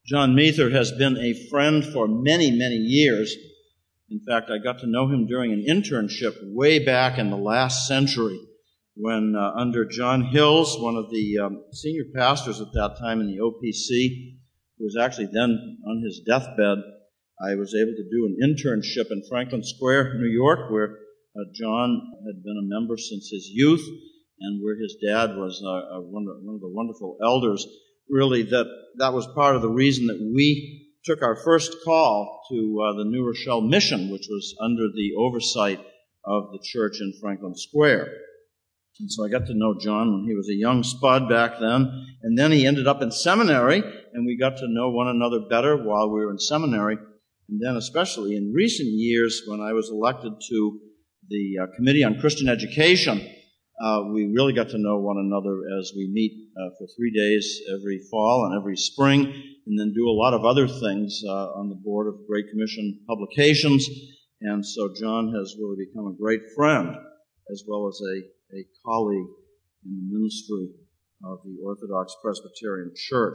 John Mather has been a friend for many, many years. In fact, I got to know him during an internship way back in the last century when under John Hills, one of the senior pastors at that time in the OPC, who was actually then on his deathbed, I was able to do an internship in Franklin Square, New York, where John had been a member since his youth and where his dad was one of the wonderful elders. Really, that was part of the reason that we took our first call to the New Rochelle Mission, which was under the oversight of the church in Franklin Square. And so I got to know John when he was a young spud back then, and then he ended up in seminary, and we got to know one another better while we were in seminary. And then especially in recent years, when I was elected to the Committee on Christian Education, we really got to know one another as we meet for 3 days every fall and every spring, and then do a lot of other things on the board of Great Commission Publications. And so John has really become a great friend, as well as a colleague in the ministry of the Orthodox Presbyterian Church.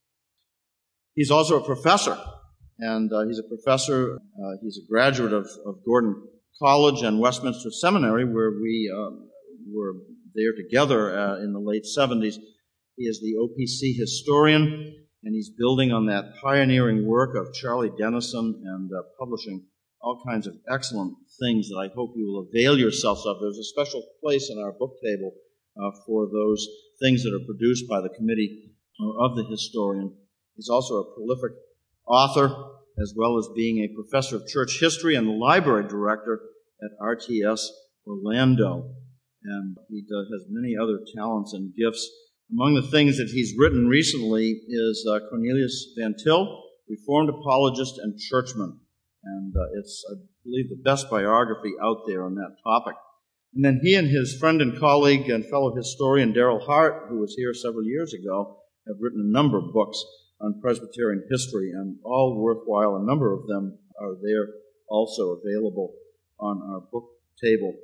He's also a professor, and he's a professor. He's a graduate of Gordon College and Westminster Seminary, where we were there together in the late 70s. He is the OPC historian, and he's building on that pioneering work of Charlie Dennison and publishing all kinds of excellent things that I hope you will avail yourselves of. There's a special place in our book table for those things that are produced by the committee of the historian. He's also a prolific author, as well as being a professor of church history and the library director at RTS Orlando. And he has many other talents and gifts. Among the things that he's written recently is Cornelius Van Til, Reformed Apologist and Churchman. And it's, I believe, the best biography out there on that topic. And then he and his friend and colleague and fellow historian Darrell Hart, who was here several years ago, have written a number of books on Presbyterian history, and all worthwhile. A number of them are there also available on our book table.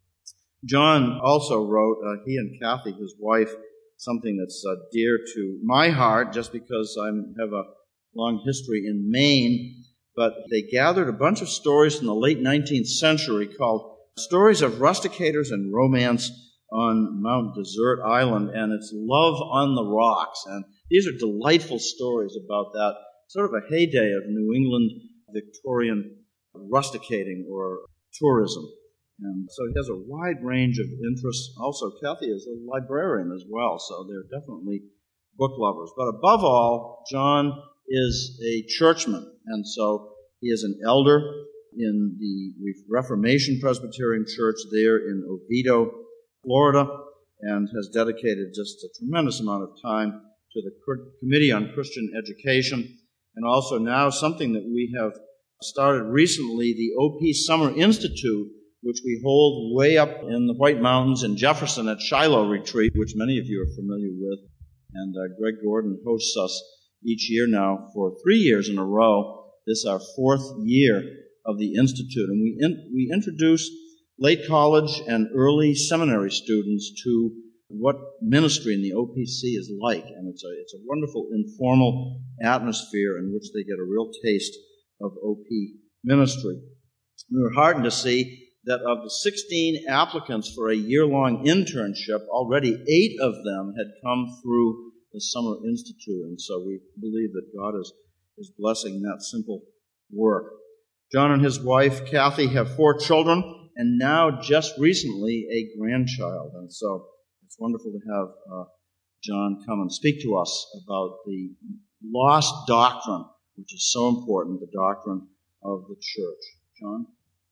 John also wrote, he and Kathy, his wife, something that's dear to my heart, just because I have a long history in Maine. But they gathered a bunch of stories from the late 19th century called Stories of Rusticators and Romance on Mount Desert Island, and it's Love on the Rocks. And these are delightful stories about that sort of a heyday of New England Victorian rusticating or tourism. And so he has a wide range of interests. Also, Kathy is a librarian as well, so they're definitely book lovers. But above all, John is a churchman, and so he is an elder in the Reformation Presbyterian Church there in Oviedo, Florida, and has dedicated just a tremendous amount of time to the Committee on Christian Education, and also now something that we have started recently, the OP Summer Institute, which we hold way up in the White Mountains in Jefferson at Shiloh Retreat, which many of you are familiar with. And Greg Gordon hosts us each year now for 3 years in a row. This is our 4th year of the Institute. And we introduce late college and early seminary students to what ministry in the OPC is like. And it's a wonderful informal atmosphere in which they get a real taste of OP ministry. We were heartened to see that of the 16 applicants for a year-long internship, already 8 of them had come through the Summer Institute. And so we believe that God is blessing that simple work. John and his wife, Kathy, have 4 children, and now just recently a grandchild. And so it's wonderful to have John come and speak to us about the lost doctrine, which is so important, the doctrine of the church. John?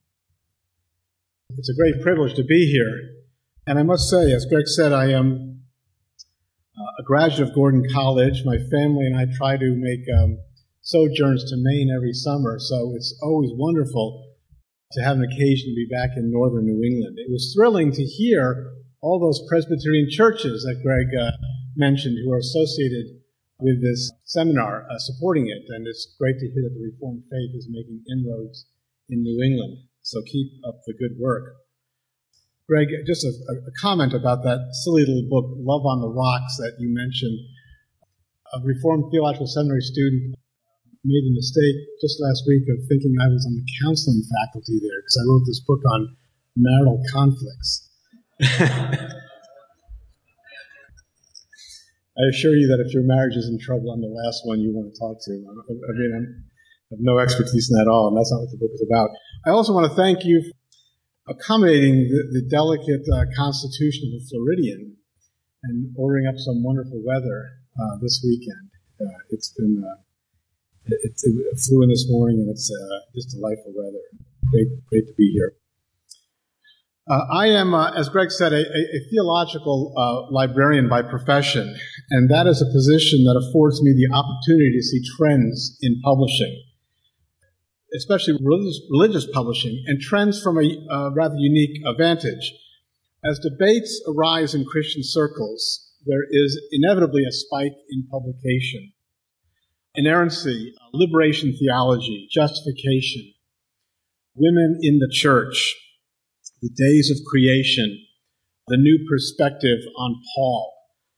It's a great privilege to be here. And I must say, as Greg said, I am a graduate of Gordon College. My family and I try to make sojourns to Maine every summer, so it's always wonderful to have an occasion to be back in northern New England. It was thrilling to hear all those Presbyterian churches that Greg mentioned who are associated with this seminar, supporting it. And it's great to hear that the Reformed faith is making inroads in New England. So keep up the good work. Greg, just a comment about that silly little book, Love on the Rocks, that you mentioned. A Reformed Theological Seminary student made the mistake just last week of thinking I was on the counseling faculty there because I wrote this book on marital conflicts. I assure you that if your marriage is in trouble, I'm the last one you want to talk to. I have no expertise in that at all, and that's not what the book is about. I also want to thank you for accommodating the delicate constitution of a Floridian and ordering up some wonderful weather this weekend. It flew in this morning, and it's just delightful weather. Great to be here. I am, as Greg said, a theological librarian by profession, and that is a position that affords me the opportunity to see trends in publishing, especially religious publishing, and trends from a rather unique vantage. As debates arise in Christian circles, there is inevitably a spike in publication. Inerrancy, liberation theology, justification, women in the church, the days of creation, the new perspective on Paul.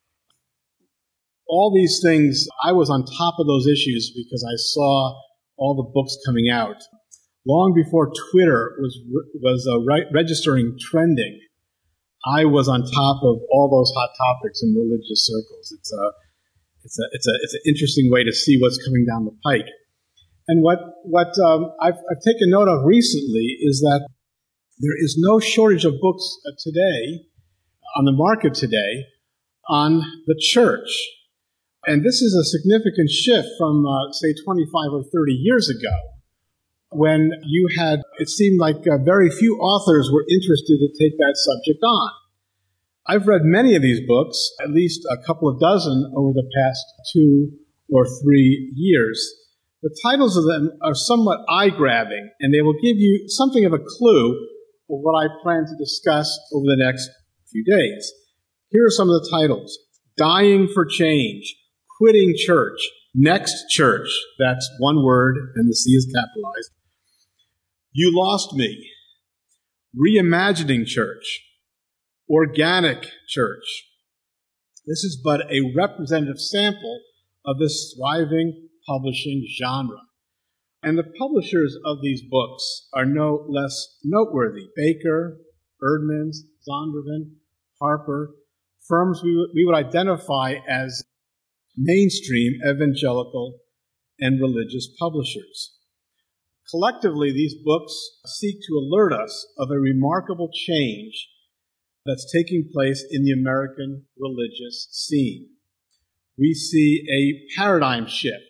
All these things, I was on top of those issues because I saw all the books coming out. Long before Twitter was registering trending, I was on top of all those hot topics in religious circles. It's an interesting way to see what's coming down the pike. And what I've taken note of recently is that there is no shortage of books today, on the market today, on the church. And this is a significant shift from, say, 25 or 30 years ago, when it seemed like very few authors were interested to take that subject on. I've read many of these books, at least a couple of dozen over the past 2 or 3 years. The titles of them are somewhat eye-grabbing, and they will give you something of a clue of what I plan to discuss over the next few days. Here are some of the titles. Dying for Change, Quitting Church, Next Church, that's one word and the C is capitalized. You Lost Me, Reimagining Church, Organic Church. This is but a representative sample of this thriving publishing genre. And the publishers of these books are no less noteworthy. Baker, Erdmans, Zondervan, Harper, firms we would identify as mainstream evangelical and religious publishers. Collectively, these books seek to alert us of a remarkable change that's taking place in the American religious scene. We see a paradigm shift,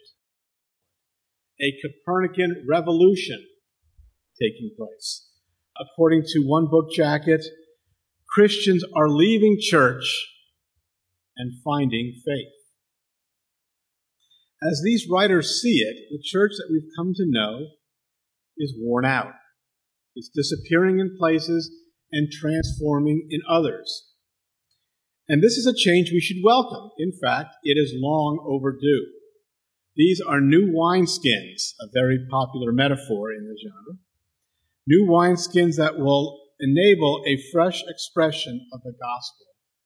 a Copernican revolution taking place. According to one book jacket, Christians are leaving church and finding faith. As these writers see it, the church that we've come to know is worn out. It's disappearing in places and transforming in others. And this is a change we should welcome. In fact, it is long overdue. These are new wineskins, a very popular metaphor in the genre. New wineskins that will enable a fresh expression of the gospel.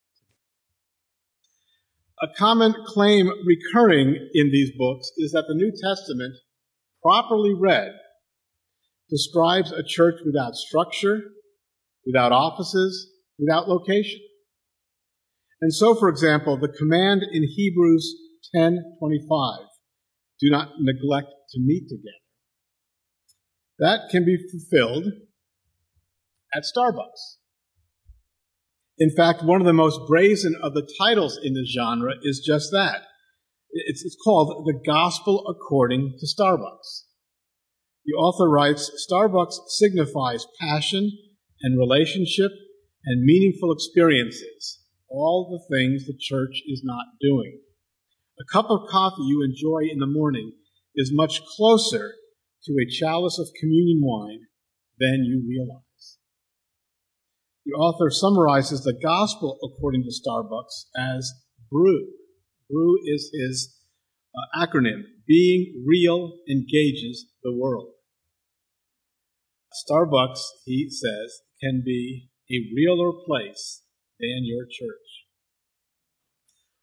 A common claim recurring in these books is that the New Testament, properly read, describes a church without structure, without offices, without location. And so, for example, the command in Hebrews 10:25, do not neglect to meet together, that can be fulfilled at Starbucks. In fact, one of the most brazen of the titles in the genre is just that. It's called The Gospel According to Starbucks. The author writes, Starbucks signifies passion and relationship and meaningful experiences, all the things the church is not doing. A cup of coffee you enjoy in the morning is much closer to a chalice of communion wine than you realize. The author summarizes the gospel according to Starbucks as BREW. BREW is his acronym. Being real engages the world. Starbucks, he says, can be a realer place than your church.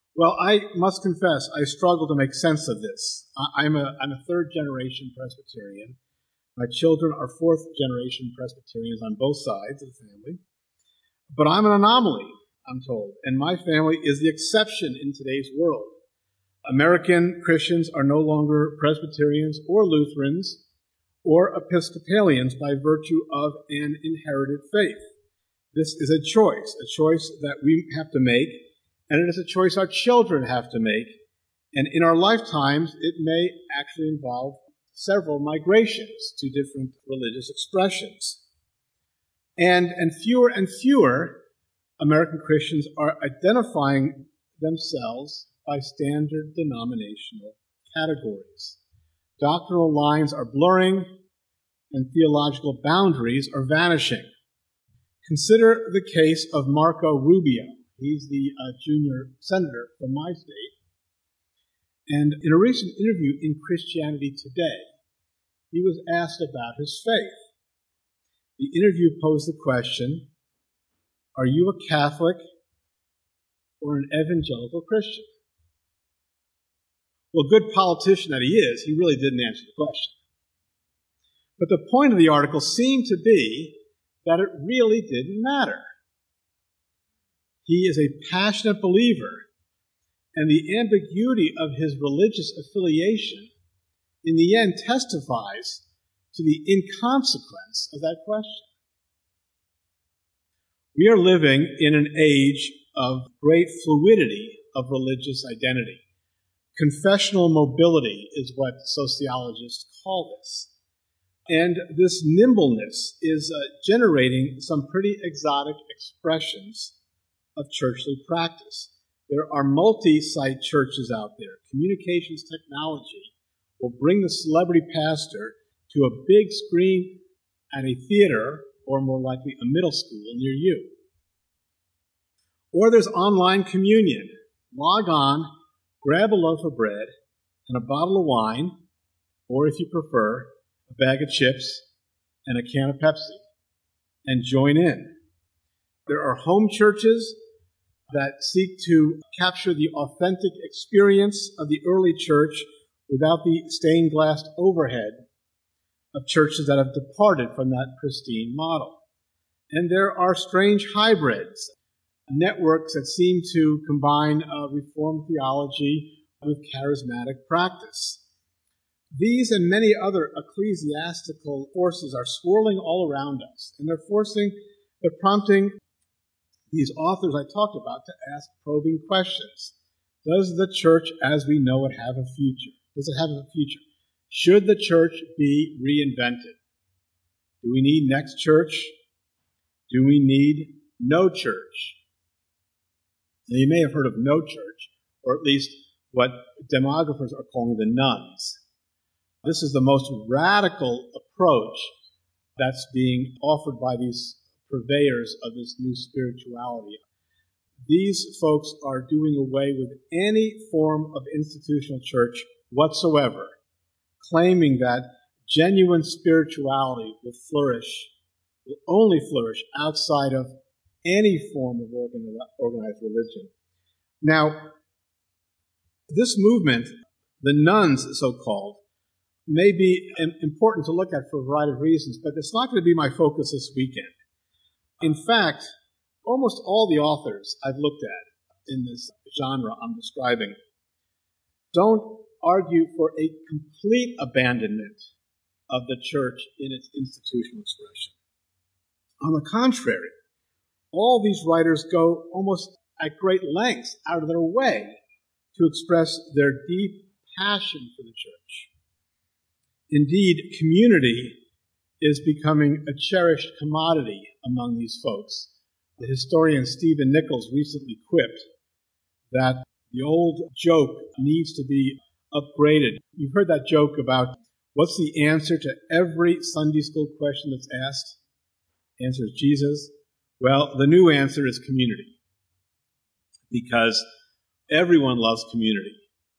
Well, I must confess, I struggle to make sense of this. I'm a third-generation Presbyterian. My children are fourth-generation Presbyterians on both sides of the family. But I'm an anomaly, I'm told, and my family is the exception in today's world. American Christians are no longer Presbyterians or Lutherans or Episcopalians by virtue of an inherited faith. This is a choice that we have to make, and it is a choice our children have to make. And in our lifetimes, it may actually involve several migrations to different religious expressions. And fewer American Christians are identifying themselves by standard denominational categories. Doctrinal lines are blurring, and theological boundaries are vanishing. Consider the case of Marco Rubio. He's the junior senator from my state. And in a recent interview in Christianity Today, he was asked about his faith. The interview posed the question, are you a Catholic or an evangelical Christian? Well, good politician that he is, he really didn't answer the question. But the point of the article seemed to be that it really didn't matter. He is a passionate believer, and the ambiguity of his religious affiliation in the end testifies to the inconsequence of that question. We are living in an age of great fluidity of religious identity. Confessional mobility is what sociologists call this. And this nimbleness is generating some pretty exotic expressions of churchly practice. There are multi-site churches out there. Communications technology will bring the celebrity pastor to a big screen at a theater, or more likely a middle school near you. Or there's online communion. Log on, grab a loaf of bread and a bottle of wine, or if you prefer, a bag of chips and a can of Pepsi, and join in. There are home churches that seek to capture the authentic experience of the early church without the stained glass overhead of churches that have departed from that pristine model. And there are strange hybrids, networks that seem to combine Reformed theology with charismatic practice. These and many other ecclesiastical forces are swirling all around us, and they're prompting these authors I talked about to ask probing questions. Does the church as we know it have a future? Does it have a future? Should the church be reinvented? Do we need next church? Do we need no church? Now, you may have heard of no church, or at least what demographers are calling the nones. This is the most radical approach that's being offered by these purveyors of this new spirituality. These folks are doing away with any form of institutional church whatsoever, claiming that genuine spirituality will only flourish outside of any form of organized religion. Now, this movement, the nones so-called, may be important to look at for a variety of reasons, but it's not going to be my focus this weekend. In fact, almost all the authors I've looked at in this genre I'm describing don't argue for a complete abandonment of the church in its institutional expression. On the contrary, all these writers go almost at great lengths out of their way to express their deep passion for the church. Indeed, community is becoming a cherished commodity among these folks. The historian Stephen Nichols recently quipped that the old joke needs to be upgraded. You've heard that joke about what's the answer to every Sunday school question that's asked? The answer is Jesus. Well, the new answer is community, because everyone loves community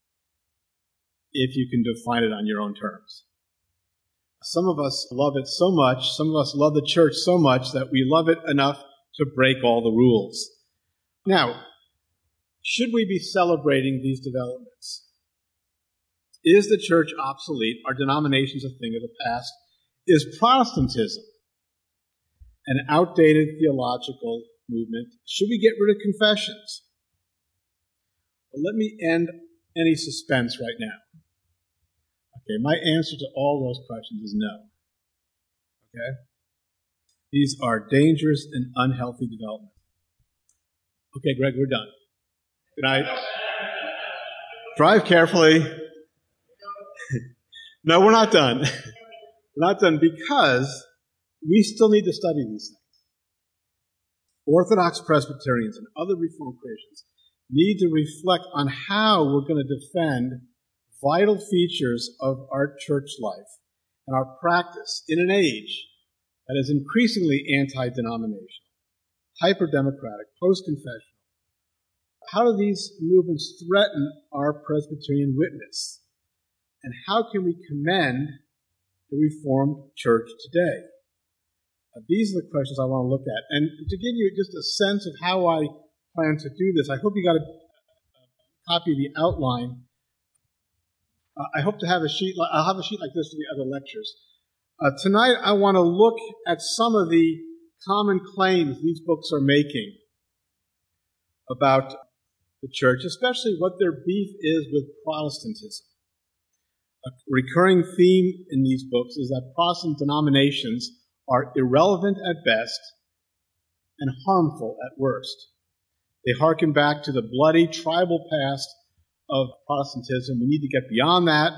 if you can define it on your own terms. Some of us love it so much, some of us love the church so much that we love it enough to break all the rules. Now, Should we be celebrating these developments? Is the church obsolete? Are denominations a thing of the past? Is Protestantism an outdated theological movement? Should we get rid of confessions? Well, let me end any suspense right now. Okay, my answer to all those questions is no. Okay? These are dangerous and unhealthy developments. Okay, Greg, we're done. Good night. Drive carefully. No, we're not done. We're not done because we still need to study these things. Orthodox Presbyterians and other Reformed Christians need to reflect on how we're going to defend vital features of our church life and our practice in an age that is increasingly anti-denominational, hyper-democratic, post-confessional. How do these movements threaten our Presbyterian witness? And how can we commend the Reformed Church today? These are the questions I want to look at. And to give you just a sense of how I plan to do this, I hope you got a copy of the outline. I hope to have a sheet. I'll have a sheet like this for the other lectures. Tonight, I want to look at some of the common claims these books are making about the church, especially what their beef is with Protestantism. A recurring theme in these books is that Protestant denominations are irrelevant at best and harmful at worst. They hearken back to the bloody tribal past of Protestantism. We need to get beyond that.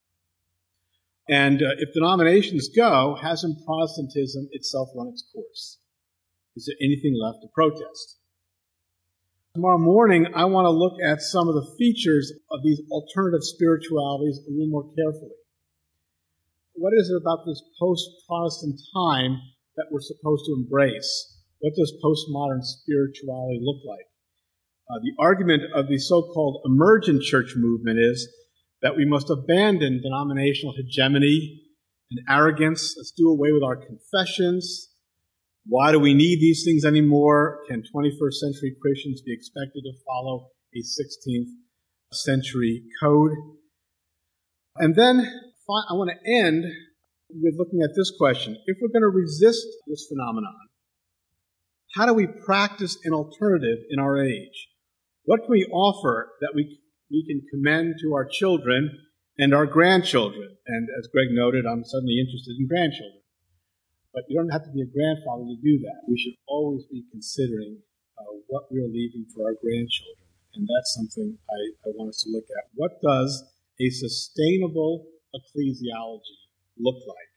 And if denominations go, hasn't Protestantism itself run its course? Is there anything left to protest? Tomorrow morning, I want to look at some of the features of these alternative spiritualities a little more carefully. What is it about this post-Protestant time that we're supposed to embrace? What does postmodern spirituality look like? The argument of the so-called emergent church movement is that we must abandon denominational hegemony and arrogance. Let's do away with our confessions. Why do we need these things anymore? Can 21st century Christians be expected to follow a 16th century code? And then I want to end with looking at this question. If we're going to resist this phenomenon, how do we practice an alternative in our age? What can we offer that we can commend to our children and our grandchildren? And as Greg noted, I'm suddenly interested in grandchildren. But you don't have to be a grandfather to do that. We should always be considering what we're leaving for our grandchildren. And that's something I want us to look at. What does a sustainable ecclesiology look like?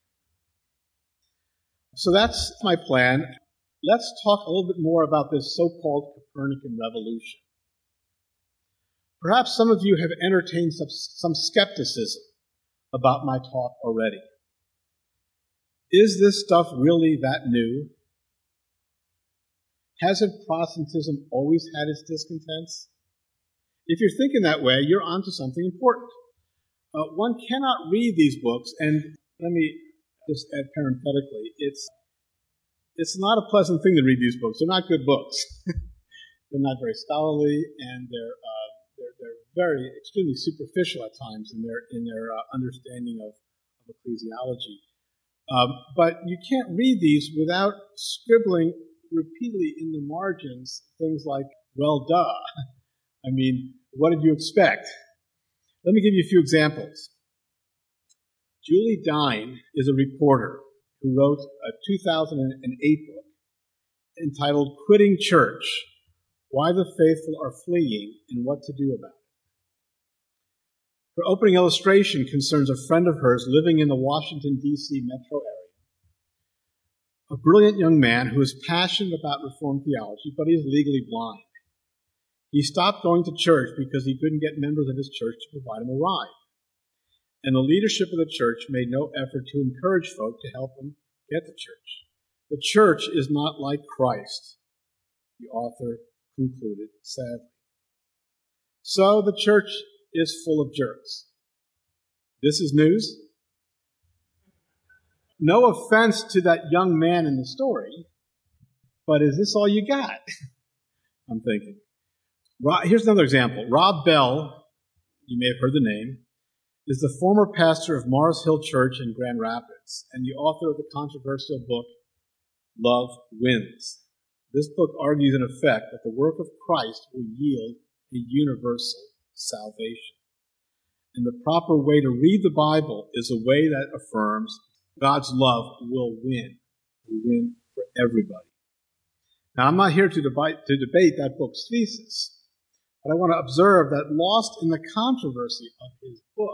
So that's my plan. Let's talk a little bit more about this so-called Copernican revolution. Perhaps some of you have entertained some skepticism about my talk already. Is this stuff really that new? Hasn't Protestantism always had its discontents? If you're thinking that way, you're onto something important. One cannot read these books, and let me just add parenthetically, it's not a pleasant thing to read these books. They're not good books. They're not very scholarly, and they're very extremely superficial at times in their understanding of ecclesiology. But you can't read these without scribbling repeatedly in the margins things like, well, duh. I mean, what did you expect? Let me give you a few examples. Julie Dine is a reporter who wrote a 2008 book entitled Quitting Church, Why the Faithful Are Fleeing and What to Do About it. Her opening illustration concerns a friend of hers living in the Washington, D.C. metro area. A brilliant young man who is passionate about Reformed theology, but he is legally blind. He stopped going to church because he couldn't get members of his church to provide him a ride. And the leadership of the church made no effort to encourage folk to help him get to church. The church is not like Christ, the author concluded sadly. So the church is full of jerks. This is news. No offense to that young man in the story, but is this all you got? I'm thinking. Here's another example. Rob Bell, you may have heard the name, is the former pastor of Mars Hill Church in Grand Rapids and the author of the controversial book, Love Wins. This book argues, in effect, that the work of Christ will yield a universal salvation. And the proper way to read the Bible is a way that affirms God's love will win for everybody. Now, I'm not here to debate that book's thesis, but I want to observe that lost in the controversy of his book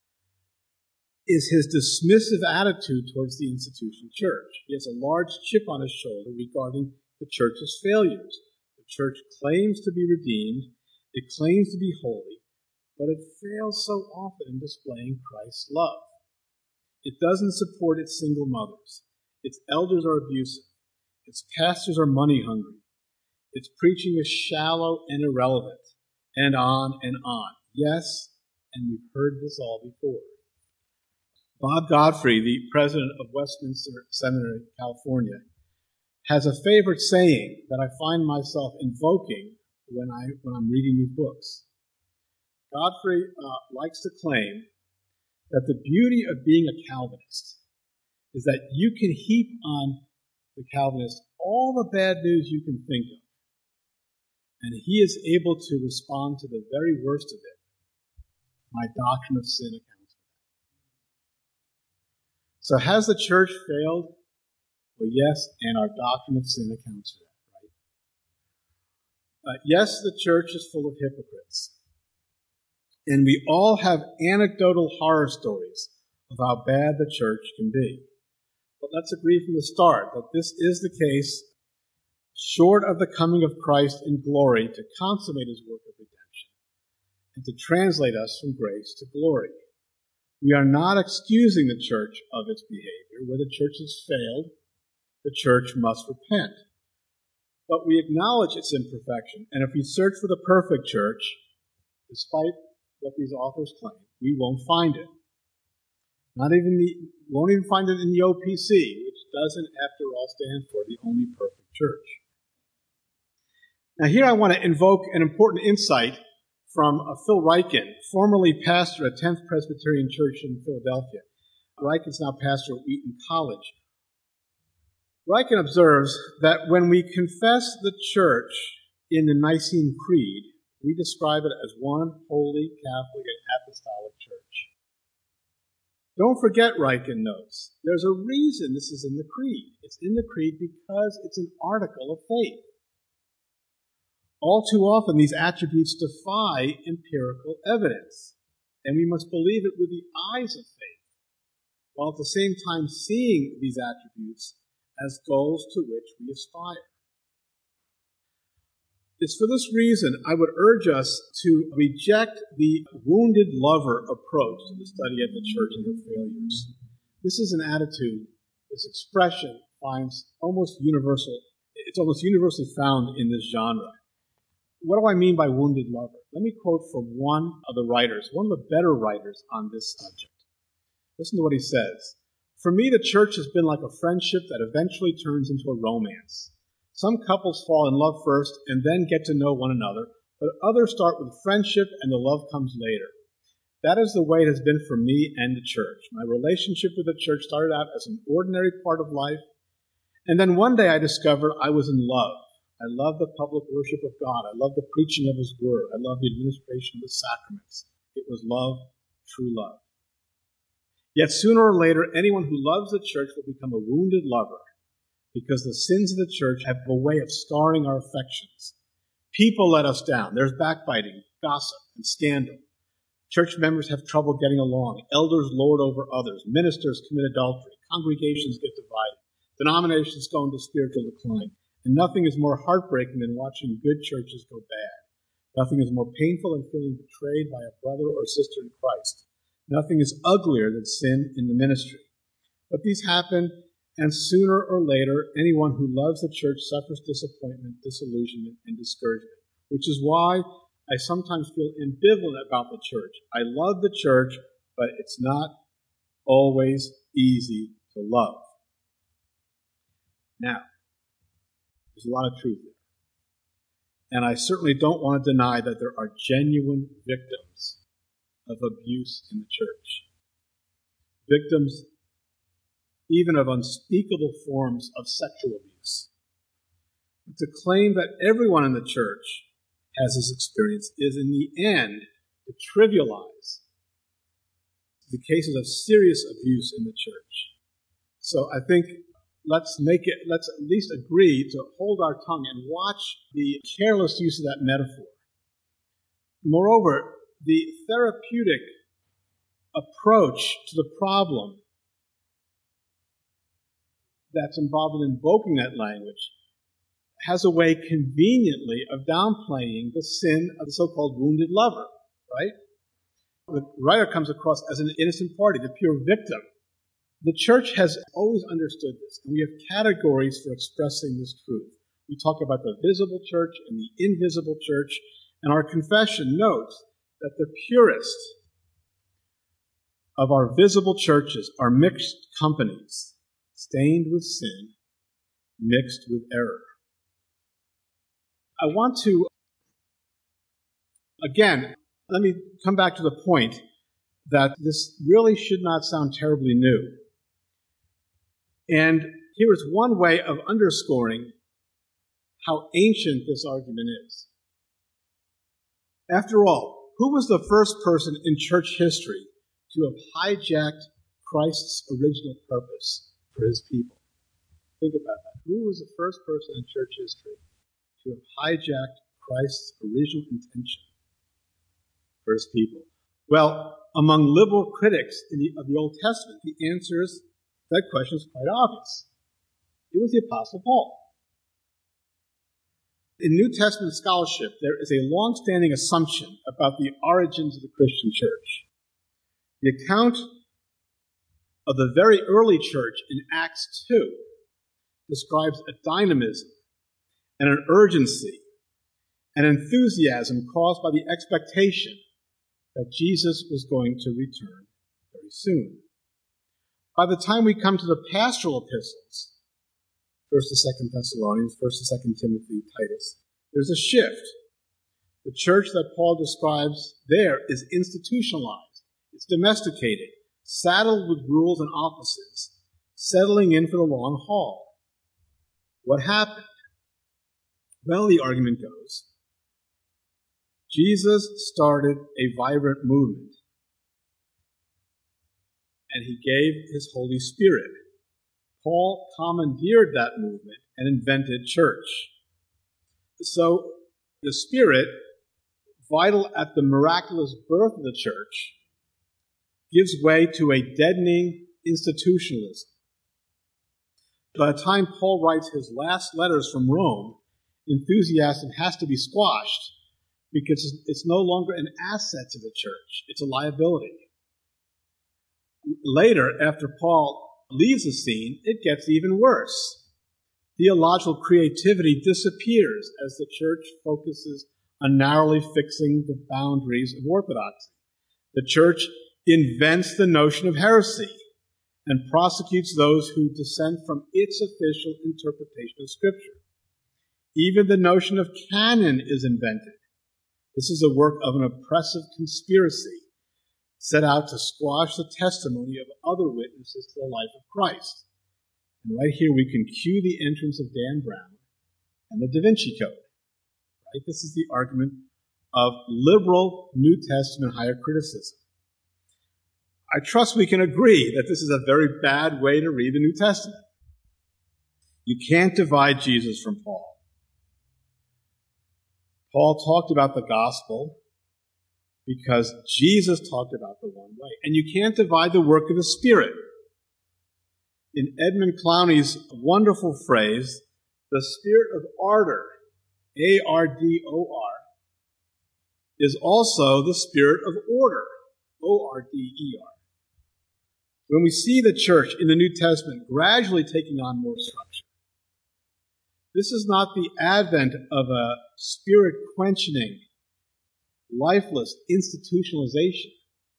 is his dismissive attitude towards the institution church. He has a large chip on his shoulder regarding the church's failures. The church claims to be redeemed, it claims to be holy, but it fails so often in displaying Christ's love. It doesn't support its single mothers. Its elders are abusive. Its pastors are money hungry. Its preaching is shallow and irrelevant, and on and on. Yes, and we've heard this all before. Bob Godfrey, the president of Westminster Seminary, California, has a favorite saying that I find myself invoking when I'm reading these books. Godfrey likes to claim that the beauty of being a Calvinist is that you can heap on the Calvinist all the bad news you can think of, and he is able to respond to the very worst of it. My doctrine of sin accounts for that. So has the church failed? Well, yes, and our doctrine of sin accounts for that, right? Yes, the church is full of hypocrites. And we all have anecdotal horror stories of how bad the church can be. But let's agree from the start that this is the case, short of the coming of Christ in glory to consummate his work of redemption and to translate us from grace to glory. We are not excusing the church of its behavior. Where the church has failed, the church must repent. But we acknowledge its imperfection, and if we search for the perfect church, despite what these authors claim, we won't find it. Won't even find it in the OPC, which doesn't, after all, stand for the only perfect church. Now here I want to invoke an important insight from Phil Ryken, formerly pastor at 10th Presbyterian Church in Philadelphia. Ryken's now pastor at Wheaton College. Ryken observes that when we confess the church in the Nicene Creed, we describe it as one holy, Catholic, and apostolic church. Don't forget, Ryken notes, there's a reason this is in the Creed. It's in the Creed because it's an article of faith. All too often, these attributes defy empirical evidence, and we must believe it with the eyes of faith, while at the same time seeing these attributes as goals to which we aspire. It's for this reason I would urge us to reject the wounded lover approach to the study of the church and her failures. This is an attitude, this expression it's almost universally found in this genre. What do I mean by wounded lover? Let me quote from one of the writers, one of the better writers on this subject. Listen to what he says. For me, the church has been like a friendship that eventually turns into a romance. Some couples fall in love first and then get to know one another, but others start with friendship and the love comes later. That is the way it has been for me and the church. My relationship with the church started out as an ordinary part of life, and then one day I discovered I was in love. I love the public worship of God. I love the preaching of his word. I love the administration of the sacraments. It was love, true love. Yet sooner or later, anyone who loves the church will become a wounded lover, because the sins of the church have a way of scarring our affections. People let us down. There's backbiting, gossip, and scandal. Church members have trouble getting along. Elders lord over others. Ministers commit adultery. Congregations get divided. Denominations go into spiritual decline. And nothing is more heartbreaking than watching good churches go bad. Nothing is more painful than feeling betrayed by a brother or sister in Christ. Nothing is uglier than sin in the ministry. But these happen, and sooner or later, anyone who loves the church suffers disappointment, disillusionment, and discouragement, which is why I sometimes feel ambivalent about the church. I love the church, but it's not always easy to love. Now, there's a lot of truth there. And I certainly don't want to deny that there are genuine victims of abuse in the church. Victims even of unspeakable forms of sexual abuse. But to claim that everyone in the church has this experience is in the end to trivialize the cases of serious abuse in the church. So I think let's at least agree to hold our tongue and watch the careless use of that metaphor. Moreover, the therapeutic approach to the problem that's involved in invoking that language has a way conveniently of downplaying the sin of the so-called wounded lover, right? The writer comes across as an innocent party, the pure victim. The church has always understood this, and we have categories for expressing this truth. We talk about the visible church and the invisible church, and our confession notes that the purest of our visible churches are mixed companies, stained with sin, mixed with error. I want to, again, let me come back to the point that this really should not sound terribly new. And here is one way of underscoring how ancient this argument is. After all, who was the first person in church history to have hijacked Christ's original purpose for his people? Think about that. Who was the first person in church history to have hijacked Christ's original intention for his people? Well, among liberal critics of the Old Testament, the answer is that question is quite obvious. It was the Apostle Paul. In New Testament scholarship, there is a long-standing assumption about the origins of the Christian church. The account of the very early church in Acts 2 describes a dynamism and an urgency, an enthusiasm caused by the expectation that Jesus was going to return very soon. By the time we come to the pastoral epistles, 1st and 2nd Thessalonians, 1st and 2nd Timothy, Titus, there's a shift. The church that Paul describes there is institutionalized. It's domesticated, saddled with rules and offices, settling in for the long haul. What happened? Well, the argument goes, Jesus started a vibrant movement, and he gave his Holy Spirit. Paul commandeered that movement and invented church. So the Spirit, vital at the miraculous birth of the church, gives way to a deadening institutionalism. By the time Paul writes his last letters from Rome, enthusiasm has to be squashed because it's no longer an asset to the church. It's a liability. Later, after Paul leaves the scene, it gets even worse. Theological creativity disappears as the church focuses on narrowly fixing the boundaries of orthodoxy. The church invents the notion of heresy and prosecutes those who dissent from its official interpretation of Scripture. Even the notion of canon is invented. This is the work of an oppressive conspiracy set out to squash the testimony of other witnesses to the life of Christ. And right here we can cue the entrance of Dan Brown and the Da Vinci Code. Right? This is the argument of liberal New Testament higher criticism. I trust we can agree that this is a very bad way to read the New Testament. You can't divide Jesus from Paul. Paul talked about the gospel because Jesus talked about the one way. And you can't divide the work of the Spirit. In Edmund Clowney's wonderful phrase, the spirit of ardor, A-R-D-O-R, is also the spirit of order, O-R-D-E-R. When we see the church in the New Testament gradually taking on more structure, this is not the advent of a spirit-quenching, lifeless institutionalization.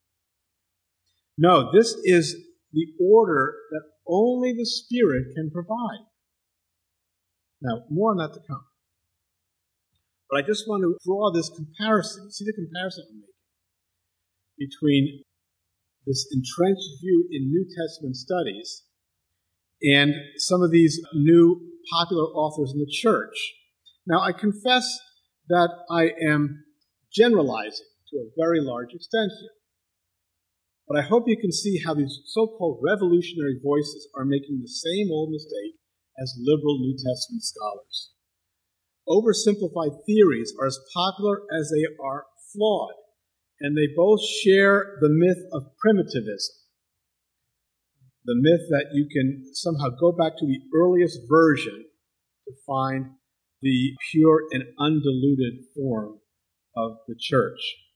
No, this is the order that only the Spirit can provide. Now, more on that to come. But I just want to draw this comparison. See the comparison I'm making between this entrenched view in New Testament studies and some of these new popular authors in the church. Now, I confess that I am generalizing to a very large extent here. But I hope you can see how these so-called revolutionary voices are making the same old mistake as liberal New Testament scholars. Oversimplified theories are as popular as they are flawed, and they both share the myth of primitivism, the myth that you can somehow go back to the earliest version to find the pure and undiluted form of the church.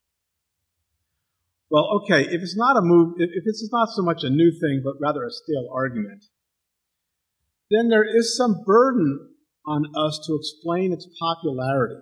Well, okay, if it's not so much a new thing, but rather a stale argument, then there is some burden on us to explain its popularity.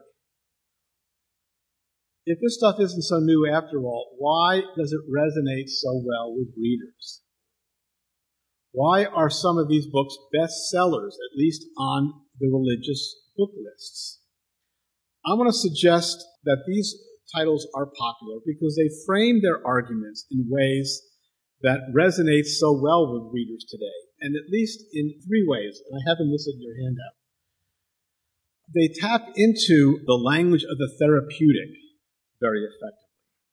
If this stuff isn't so new after all, why does it resonate so well with readers? Why are some of these books bestsellers, at least on the religious book lists? I'm going to suggest that these titles are popular because they frame their arguments in ways that resonate so well with readers today, and at least in three ways, and I have them listed in your handout. They tap into the language of the therapeutic very effectively.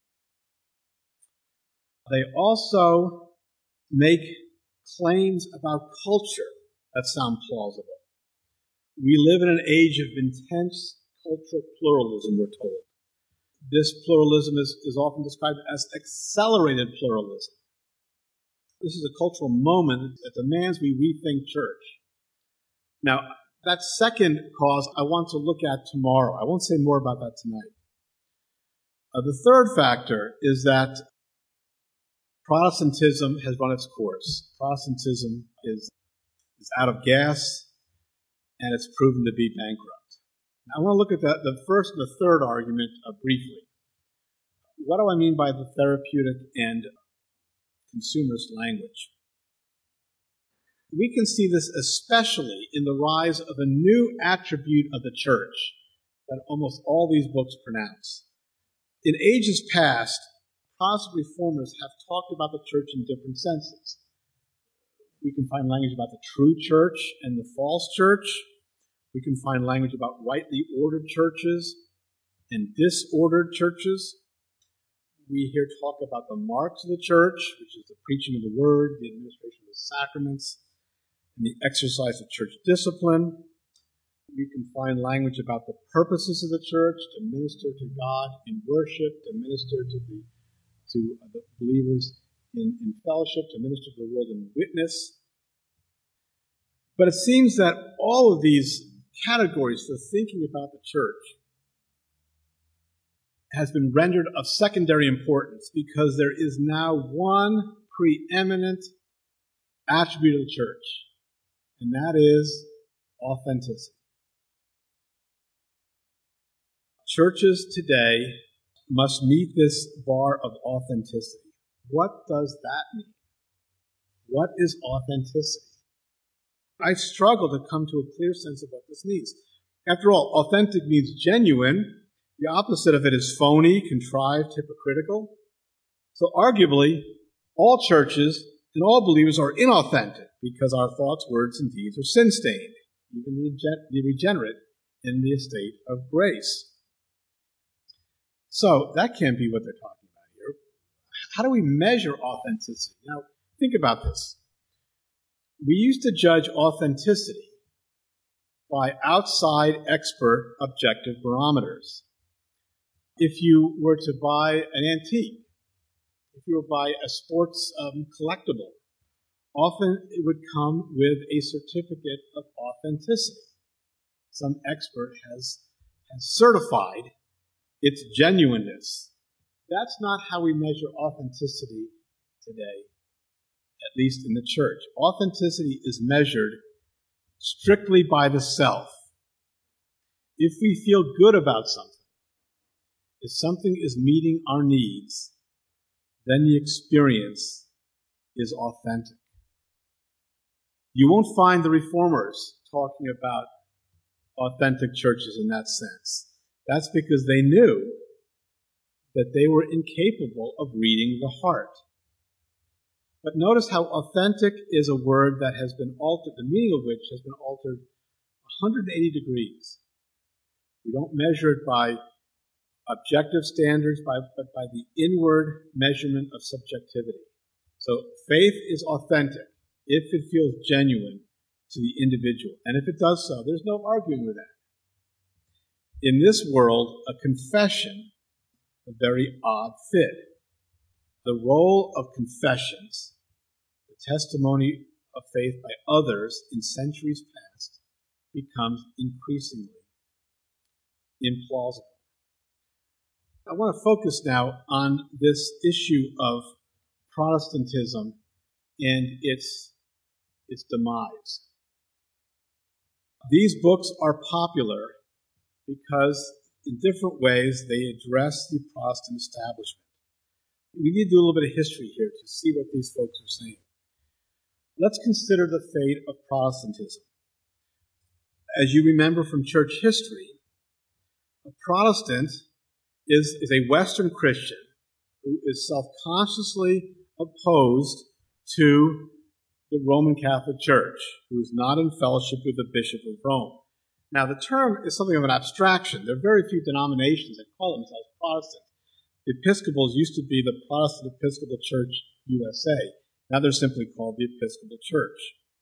They also make claims about culture that sound plausible. We live in an age of intense cultural pluralism, we're told. This pluralism is often described as accelerated pluralism. This is a cultural moment that demands we rethink church. Now, that second cause I want to look at tomorrow. I won't say more about that tonight. The third factor is that Protestantism has run its course. Protestantism is out of gas, and it's proven to be bankrupt. Now, I want to look at the first and the third argument briefly. What do I mean by the therapeutic and consumerist language? We can see this especially in the rise of a new attribute of the church that almost all these books pronounce. In ages past, Protestant reformers have talked about the church in different senses. We can find language about the true church and the false church. We can find language about rightly ordered churches and disordered churches. We hear talk about the marks of the church, which is the preaching of the word, the administration of the sacraments, and the exercise of church discipline. We can find language about the purposes of the church, to minister to God in worship, to minister to the believers in fellowship, to minister to the world in witness. But it seems that all of these categories for thinking about the church has been rendered of secondary importance because there is now one preeminent attribute of the church, and that is authenticity. Churches today must meet this bar of authenticity. What does that mean? What is authenticity? I struggle to come to a clear sense of what this means. After all, authentic means genuine. The opposite of it is phony, contrived, hypocritical. So arguably, all churches and all believers are inauthentic because our thoughts, words, and deeds are sin-stained, even the regenerate in the estate of grace. So that can't be what they're talking about here. How do we measure authenticity? Now, think about this. We used to judge authenticity by outside expert objective barometers. If you were to buy an antique, if you were to buy a sports collectible, often it would come with a certificate of authenticity. Some expert has certified its genuineness. That's not how we measure authenticity today, at least in the church. Authenticity is measured strictly by the self. If we feel good about something, if something is meeting our needs, then the experience is authentic. You won't find the reformers talking about authentic churches in that sense. That's because they knew that they were incapable of reading the heart. But notice how authentic is a word that has been altered, the meaning of which has been altered 180 degrees. We don't measure it by objective standards, but by the inward measurement of subjectivity. So faith is authentic if it feels genuine to the individual. And if it does so, there's no arguing with that. In this world, a confession, a very odd fit. The role of confessions, the testimony of faith by others in centuries past, becomes increasingly implausible. I want to focus now on this issue of Protestantism and its demise. These books are popular because in different ways they address the Protestant establishment. We need to do a little bit of history here to see what these folks are saying. Let's consider the fate of Protestantism. As you remember from church history, a Protestant is a Western Christian who is self-consciously opposed to the Roman Catholic Church, who is not in fellowship with the Bishop of Rome. Now, the term is something of an abstraction. There are very few denominations that call themselves Protestant. The Episcopals used to be the Protestant Episcopal Church USA. Now they're simply called the Episcopal Church.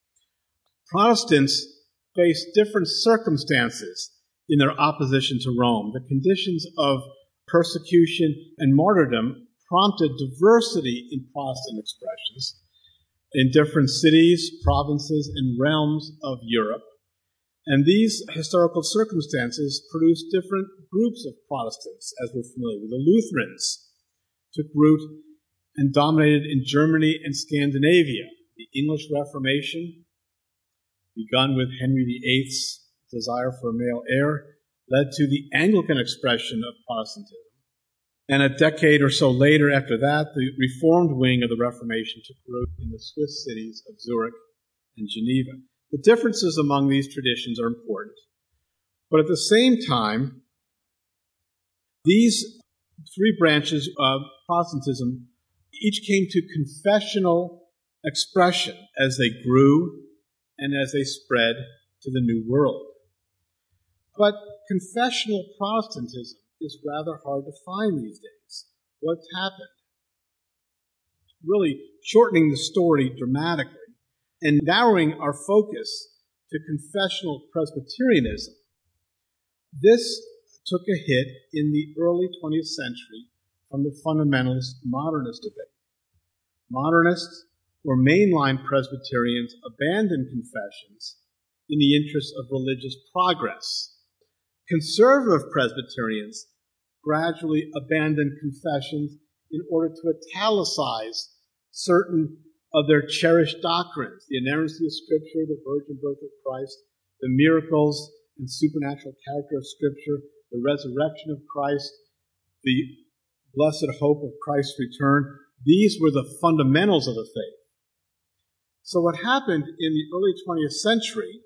Protestants face different circumstances in their opposition to Rome. The conditions of persecution and martyrdom prompted diversity in Protestant expressions in different cities, provinces, and realms of Europe. And these historical circumstances produced different groups of Protestants, as we're familiar with. The Lutherans took root and dominated in Germany and Scandinavia. The English Reformation, begun with Henry VIII's desire for a male heir, led to the Anglican expression of Protestantism. And a decade or so later after that, the Reformed wing of the Reformation took root in the Swiss cities of Zurich and Geneva. The differences among these traditions are important. But at the same time, these three branches of Protestantism each came to confessional expression as they grew and as they spread to the New World. But confessional Protestantism is rather hard to find these days. What's happened? Really shortening the story dramatically and narrowing our focus to confessional Presbyterianism. This took a hit in the early 20th century from the fundamentalist modernist debate. Modernists or mainline Presbyterians abandoned confessions in the interest of religious progress. Conservative Presbyterians gradually abandoned confessions in order to italicize certain of their cherished doctrines, the inerrancy of Scripture, the virgin birth of Christ, the miracles and supernatural character of Scripture, the resurrection of Christ, the blessed hope of Christ's return. These were the fundamentals of the faith. So what happened in the early 20th century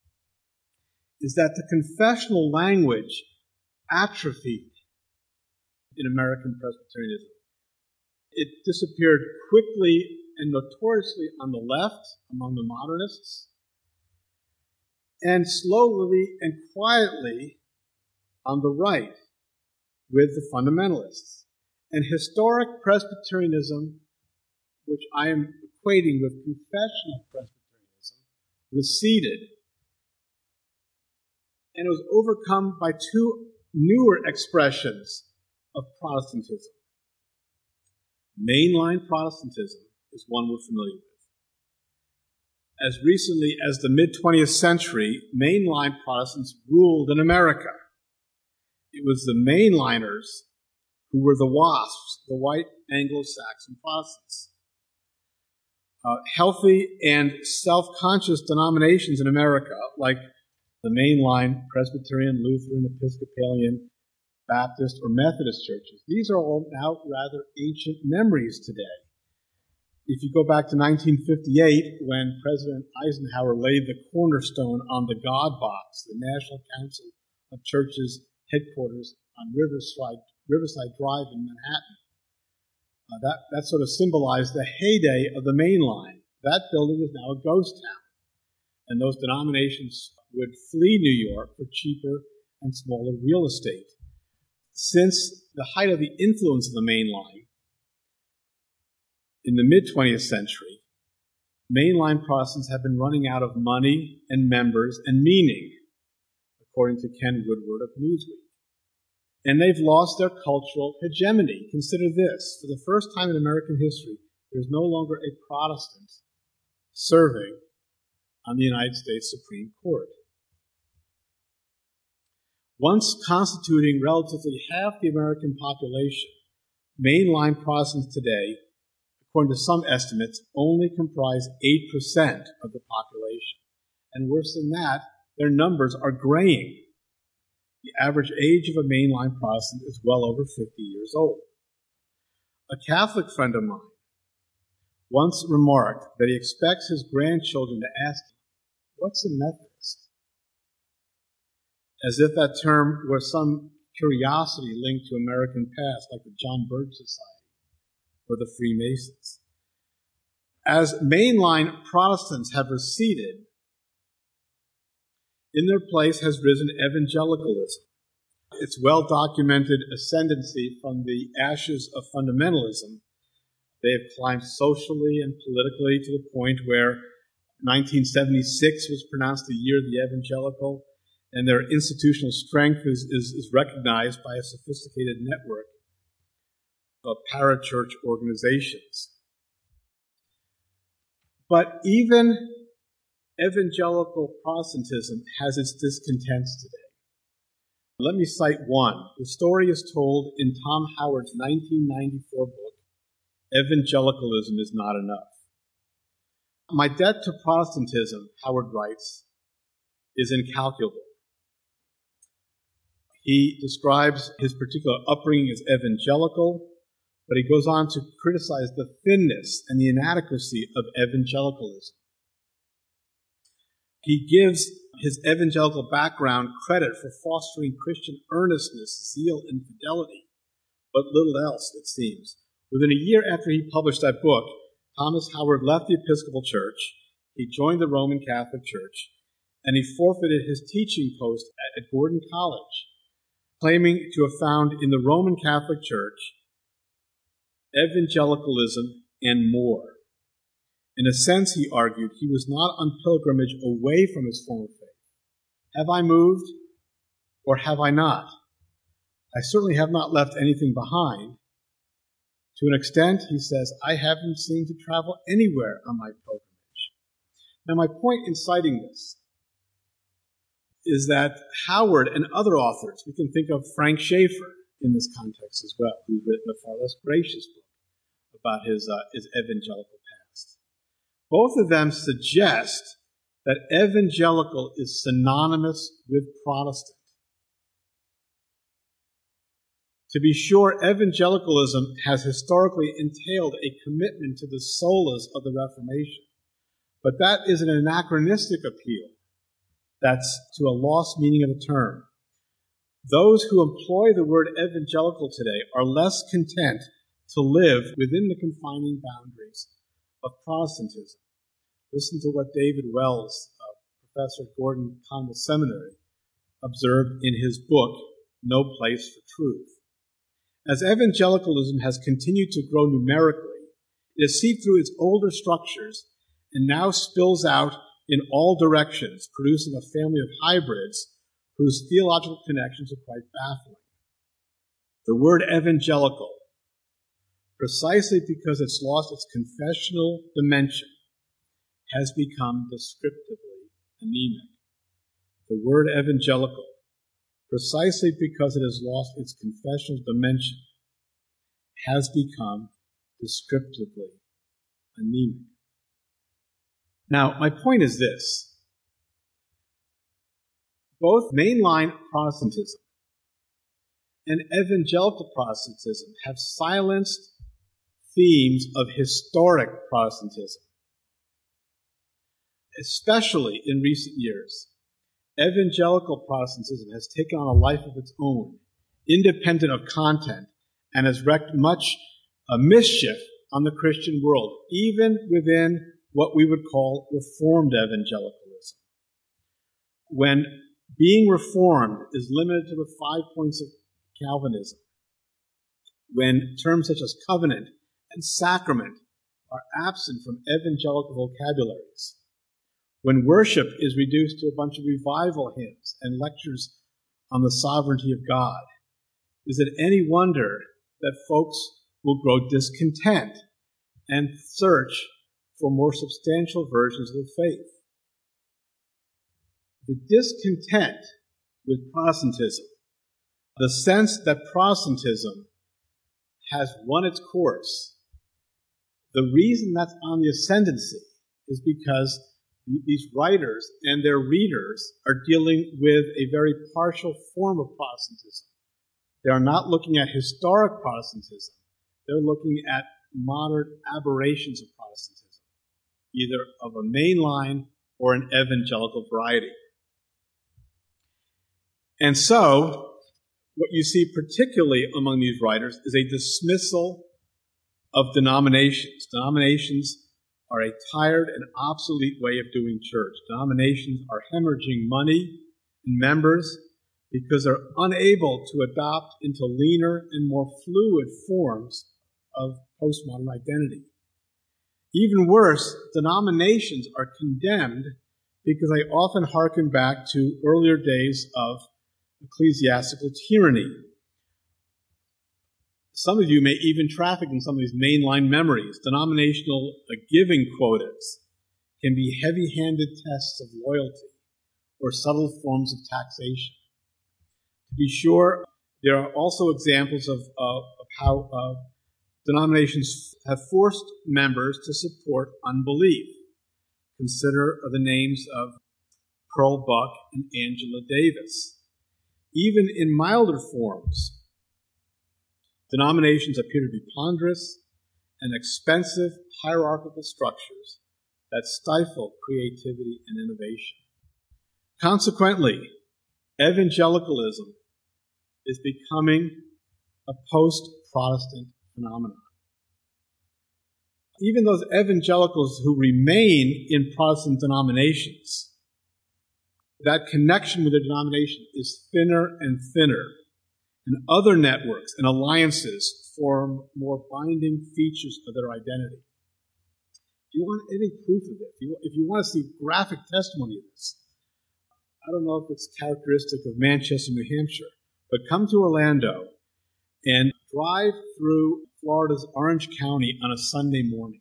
is that the confessional language atrophied in American Presbyterianism. It disappeared quickly and notoriously on the left among the modernists, and slowly and quietly on the right with the fundamentalists. And historic Presbyterianism, which I am equating with confessional Presbyterianism, receded, and it was overcome by two newer expressions of Protestantism. Mainline Protestantism is one we're familiar with. As recently as the mid-20th century, mainline Protestants ruled in America. It was the mainliners who were the WASPs, the white Anglo-Saxon Protestants. Healthy and self-conscious denominations in America, like the mainline Presbyterian, Lutheran, Episcopalian, Baptist, or Methodist churches, these are all now rather ancient memories today. If you go back to 1958, when President Eisenhower laid the cornerstone on the God Box, the National Council of Churches headquarters on Riverside Drive in Manhattan. That sort of symbolized the heyday of the Main Line. That building is now a ghost town, and those denominations would flee New York for cheaper and smaller real estate. Since the height of the influence of the Main Line in the mid-20th century, mainline Protestants have been running out of money and members and meaning, according to Ken Woodward of Newsweek. And they've lost their cultural hegemony. Consider this. For the first time in American history, there's no longer a Protestant serving on the United States Supreme Court. Once constituting relatively half the American population, mainline Protestants today, according to some estimates, only comprise 8% of the population. And worse than that, their numbers are graying. The average age of a mainline Protestant is well over 50 years old. A Catholic friend of mine once remarked that he expects his grandchildren to ask him, "What's a Methodist?" As if that term were some curiosity linked to American past, like the John Birch Society or the Freemasons. As mainline Protestants have receded, in their place has risen evangelicalism. Its well-documented ascendancy from the ashes of fundamentalism. They have climbed socially and politically to the point where 1976 was pronounced the year of the evangelical, and their institutional strength is recognized by a sophisticated network of parachurch organizations. But even evangelical Protestantism has its discontents today. Let me cite one. The story is told in Tom Howard's 1994 book, Evangelicalism is Not Enough. My debt to Protestantism, Howard writes, is incalculable. He describes his particular upbringing as evangelical, but he goes on to criticize the thinness and the inadequacy of evangelicalism. He gives his evangelical background credit for fostering Christian earnestness, zeal, and fidelity, but little else, it seems. Within a year after he published that book, Thomas Howard left the Episcopal Church, he joined the Roman Catholic Church, and he forfeited his teaching post at Gordon College, claiming to have found in the Roman Catholic Church evangelicalism and more. In a sense, he argued, he was not on pilgrimage away from his former faith. Have I moved, or have I not? I certainly have not left anything behind. To an extent, he says, I haven't seemed to travel anywhere on my pilgrimage. Now, my point in citing this is that Howard and other authors, we can think of Frank Schaeffer in this context as well, who's written a far less gracious book about his evangelical past. Both of them suggest that evangelical is synonymous with Protestant. To be sure, evangelicalism has historically entailed a commitment to the solas of the Reformation, but that is an anachronistic appeal. That's to a lost meaning of the term. Those who employ the word evangelical today are less content to live within the confining boundaries of Protestantism. Listen to what David Wells, professor at Gordon Conwell Seminary, observed in his book, No Place for Truth. As evangelicalism has continued to grow numerically, it has seeped through its older structures and now spills out in all directions, producing a family of hybrids whose theological connections are quite baffling. The word evangelical, precisely because it's lost its confessional dimension, has become descriptively anemic. The word evangelical, precisely because it has lost its confessional dimension, has become descriptively anemic. Now, my point is this. Both mainline Protestantism and evangelical Protestantism have silenced themes of historic Protestantism, especially in recent years. evangelical Protestantism has taken on a life of its own, independent of content, and has wreaked much mischief on the Christian world, even within what we would call Reformed evangelicalism. When being Reformed is limited to the 5 points of Calvinism, when terms such as covenant and sacrament are absent from evangelical vocabularies, when worship is reduced to a bunch of revival hymns and lectures on the sovereignty of God, is it any wonder that folks will grow discontent and search for more substantial versions of the faith? The discontent with Protestantism, the sense that Protestantism has run its course, the reason that's on the ascendancy is because these writers and their readers are dealing with a very partial form of Protestantism. They are not looking at historic Protestantism. They're looking at modern aberrations of Protestantism, either of a mainline or an evangelical variety. And so, what you see particularly among these writers is a dismissal of denominations. Denominations are a tired and obsolete way of doing church. Denominations are hemorrhaging money and members because they're unable to adopt into leaner and more fluid forms of postmodern identity. Even worse, denominations are condemned because they often hearken back to earlier days of ecclesiastical tyranny. Some of you may even traffic in some of these mainline memories. Denominational giving quotas can be heavy-handed tests of loyalty or subtle forms of taxation. To be sure, there are also examples of how denominations have forced members to support unbelief. Consider the names of Pearl Buck and Angela Davis. Even in milder forms, denominations appear to be ponderous and expensive hierarchical structures that stifle creativity and innovation. Consequently, evangelicalism is becoming a post-Protestant phenomenon. Even those evangelicals who remain in Protestant denominations, that connection with the denomination is thinner and thinner, and other networks and alliances form more binding features of their identity. If you want any proof of it, if you want to see graphic testimony of this, I don't know if it's characteristic of Manchester, New Hampshire, but come to Orlando and drive through Florida's Orange County on a Sunday morning.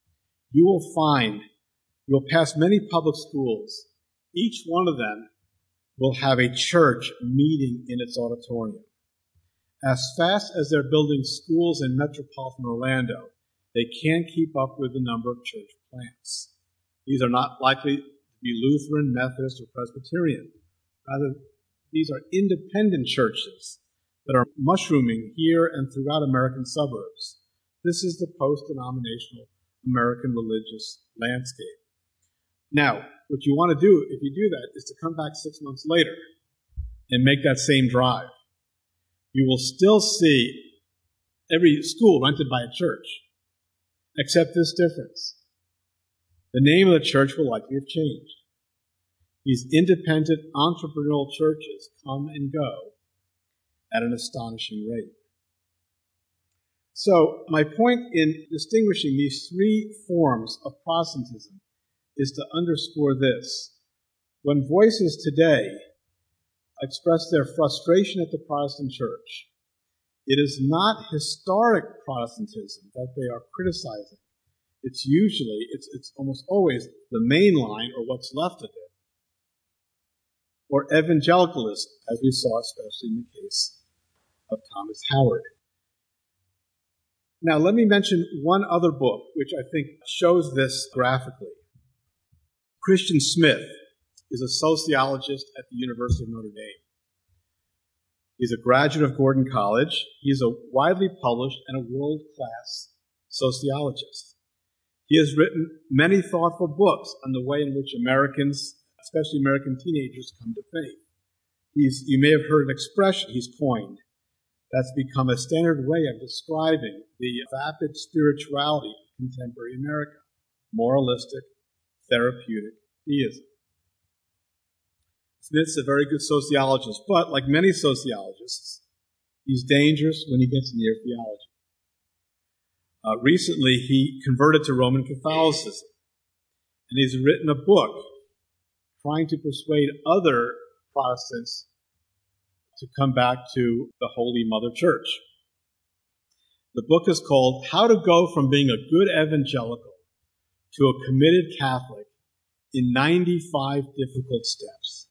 You'll pass many public schools. Each one of them will have a church meeting in its auditorium. As fast as they're building schools in metropolitan Orlando, they can't keep up with the number of church plants. These are not likely to be Lutheran, Methodist, or Presbyterian. Rather, these are independent churches that are mushrooming here and throughout American suburbs. This is the post-denominational American religious landscape. Now, what you want to do, if you do that, is to come back 6 months later and make that same drive. You will still see every school rented by a church, except this difference. The name of the church will likely have changed. These independent entrepreneurial churches come and go at an astonishing rate. So, my point in distinguishing these three forms of Protestantism is to underscore this. When voices today express their frustration at the Protestant church, it is not historic Protestantism that they are criticizing. It's almost always the main line or what's left of it, or evangelicalism, as we saw especially in the case of Thomas Howard. Now, let me mention one other book which I think shows this graphically. Christian Smith is a sociologist at the University of Notre Dame. He's a graduate of Gordon College. He's a widely published and a world-class sociologist. He has written many thoughtful books on the way in which Americans especially American teenagers, come to faith. You may have heard an expression he's coined that's become a standard way of describing the vapid spirituality of contemporary America: moralistic, therapeutic theism. Smith's a very good sociologist, but like many sociologists, he's dangerous when he gets near theology. Recently, he converted to Roman Catholicism, and he's written a book trying to persuade other Protestants to come back to the Holy Mother Church. The book is called How to Go from Being a Good Evangelical to a Committed Catholic in 95 Difficult Steps.